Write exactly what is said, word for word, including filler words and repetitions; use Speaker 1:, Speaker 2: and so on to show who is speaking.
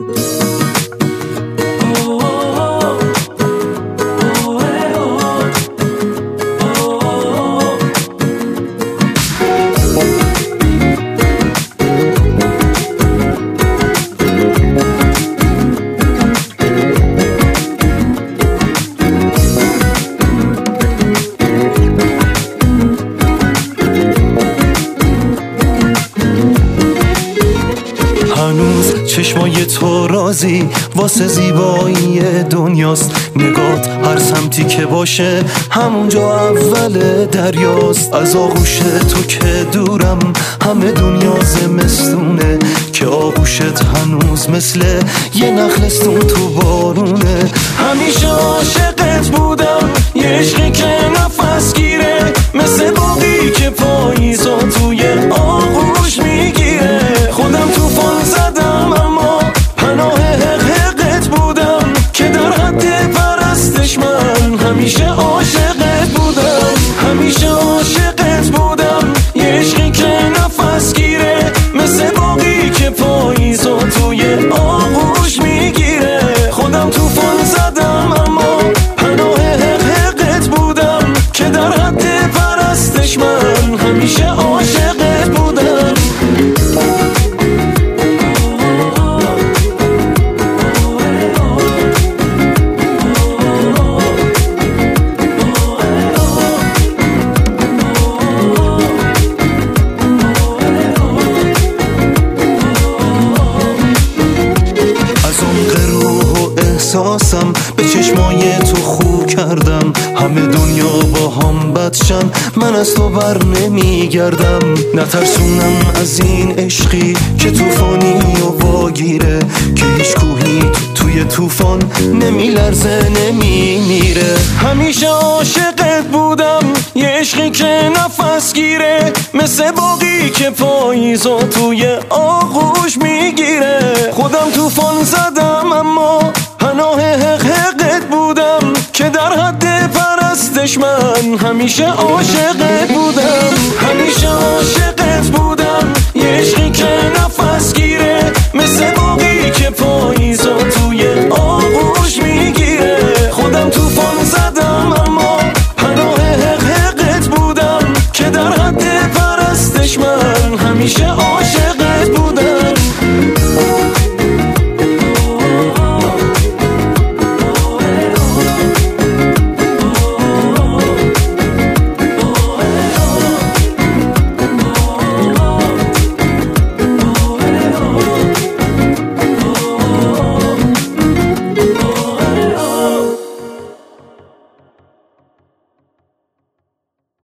Speaker 1: هنوز چشمای تو رازی واسه زیبایی دنیاست، نگات هر سمتی که باشه همونجا اول دریاست. از آغوش تو که دورم همه دنیا زمستونه، که آغوشت هنوز مثل یه نخلستون تو بارونه. همیشه عاشقت بودم، یه عشقی که نفس گیره، مثل باقی که پاییزا توی آغوش میگیره. خودم توفان زدم اما پناه حقت بودم، که در حد پرستش من همیشه عاشقت بودم. همیشه عاشقت بودم، یه عشقی که نفس گیره، مثل باقی که پاییزا توی آغوش میگیره. خودم توفان زدم اما پناه حقت بودم، که در حد پرستش من همیشه عاشقت بودم. احساسم به چشمای تو خو کردم، همه دنیا با هم بدشن من از تو بر نمیگردم. نترسونم از این عشقی که توفانی و واگیره، که هیچ کوهی توی توفان نمیلرزه نمیمیره. همیشه عاشقت بودم، یه عشقی که نفس گیره، مثل باقی که پاییزا توی آغوش میگیره. خودم توفان زدم اما پناه حقت بودم، که در حد پرستش من همیشه عاشقت بودم. همیشه عاشقت بودم.